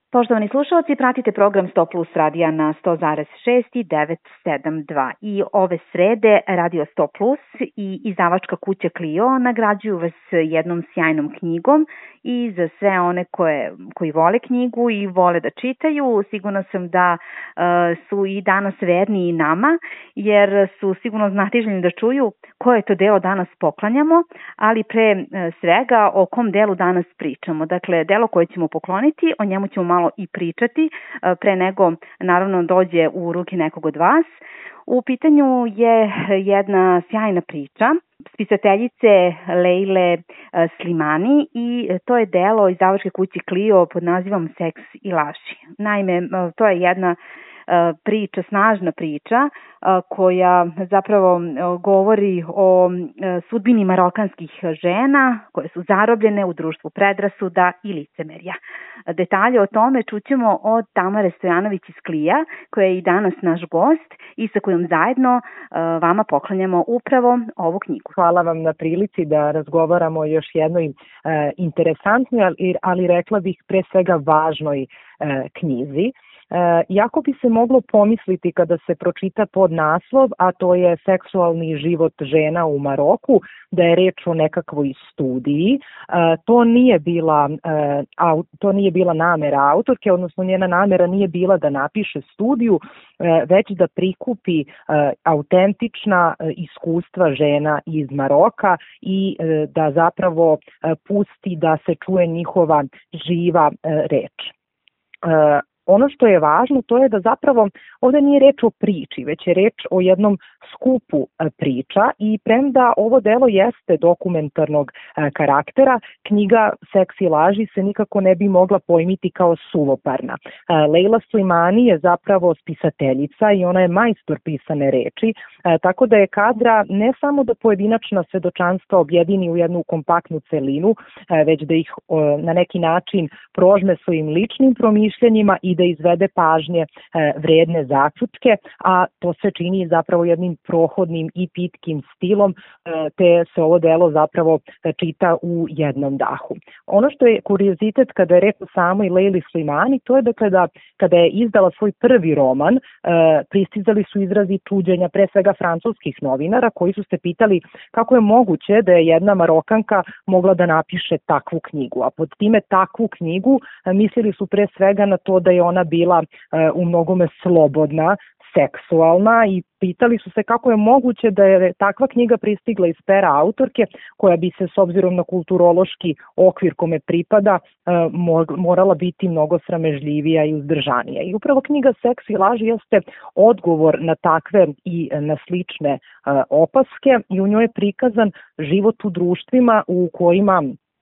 Poštovani slušalci, pratite program 100 plus radija na 100,6 i 972. I ove srede Radio 100 plus i izdavačka kuća Clio nagrađuju vas jednom sjajnom knjigom i za sve one koji vole knjigu i vole da čitaju, sigurno sam da su i danas verni i nama, jer su sigurno znatiželjni da čuju koje to delo danas poklanjamo, ali pre svega o kom delu danas pričamo. Dakle, delo koje ćemo pokloniti, o njemu ćemo malo i pričati pre nego naravno dođe u ruke nekog od vas. U pitanju je jedna sjajna priča spisateljice Leile Slimani i to je delo izdavačke kuće Clio pod nazivom Seks i laži. Naime, to je jedna priča, snažna priča koja zapravo govori o sudbini marokanskih žena koje su zarobljene u društvu predrasuda i licemerja. Detalje o tome čućemo od Tamare Stojanović iz Klija, koja je i danas naš gost i sa kojom zajedno vama poklanjamo upravo ovu knjigu. Hvala vam na prilici da razgovaramo o još jednoj interesantnoj, ali rekla bih pre svega važnoj knjizi. Jako bi se moglo pomisliti kada se pročita podnaslov, a to je seksualni život žena u Maroku, da je reč o nekakvoj studiji. To nije bila namera autorke, odnosno njena namera nije bila da napiše studiju, već da prikupi autentična iskustva žena iz Maroka i da zapravo pusti da se čuje njihova živa reč. Ono što je važno, to je da zapravo ovde nije reč o priči, već je reč o jednom skupu priča i premda ovo delo jeste dokumentarnog karaktera, knjiga Seks i laži se nikako ne bi mogla pojmiti kao suvoparna. Leila Slimani je zapravo spisateljica i ona je majstor pisane reči, tako da je kadra ne samo da pojedinačna svedočanstva objedini u jednu kompaktnu celinu, već da ih na neki način prožme svojim ličnim promišljenjima i da izvede pažnje vredne zaključke, a to se čini zapravo jednim prohodnim i pitkim stilom, te se ovo delo zapravo čita u jednom dahu. Ono što je kuriozitet kada je reč o samoj Leili Slimani, to je dakle da kada je izdala svoj prvi roman, pristizali su izrazi čuđenja pre svega francuskih novinara koji su se pitali kako je moguće da je jedna Marokanka mogla da napiše takvu knjigu, a pod time takvu knjigu mislili su pre svega na to da je ona bila u mnogome slobodna, seksualna i pitali su se kako je moguće da je takva knjiga pristigla iz pera autorke koja bi se s obzirom na kulturološki okvir kome pripada morala biti mnogo sramežljivija i uzdržanija. I upravo knjiga Seks i laži jeste odgovor na takve i na slične opaske i u njoj je prikazan život u društvima u kojima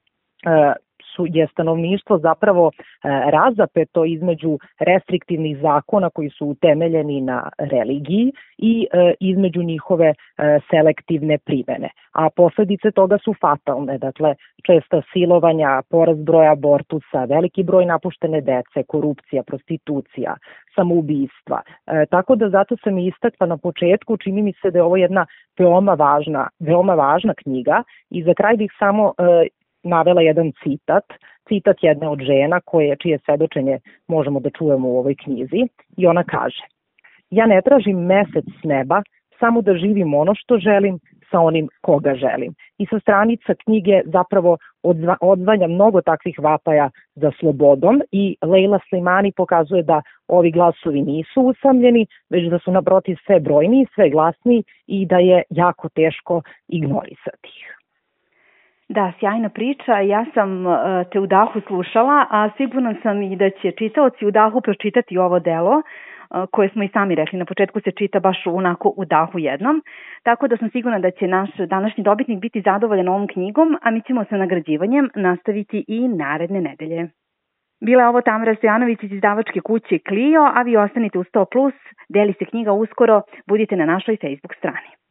je stanovništvo zapravo razapeto između restriktivnih zakona koji su utemeljeni na religiji i između njihove selektivne primene. A posledice toga su fatalne, dakle česta silovanja, porast broja abortusa, veliki broj napuštene dece, korupcija, prostitucija, samoubistva. Tako da zato sam i istakla na početku, čini mi se da je ovo jedna veoma važna knjiga i za kraj bih samo navela jedan citat jedne od žena čije svedočenje možemo da čujemo u ovoj knjizi i ona kaže: ja ne tražim mesec s neba, samo da živim ono što želim sa onim koga želim. I sa stranica knjige zapravo odvanja mnogo takvih vapaja za slobodom i Leila Slimani pokazuje da ovi glasovi nisu usamljeni, već da su naprotiv sve brojniji, sve glasniji i da je jako teško ignorisati ih. Da, sjajna priča. Ja sam te u dahu slušala, a sigurno sam i da će čitaoci u dahu pročitati ovo delo, koje smo i sami rekli. Na početku se čita baš onako u dahu jednom. Tako da sam sigurna da će naš današnji dobitnik biti zadovoljan ovom knjigom, a mi ćemo sa nagrađivanjem nastaviti i naredne nedelje. Bila je ovo Tamara Stojanović iz izdavačke kuće Clio, a vi ostanite u 100+, deli se knjiga uskoro, budite na našoj Facebook strani.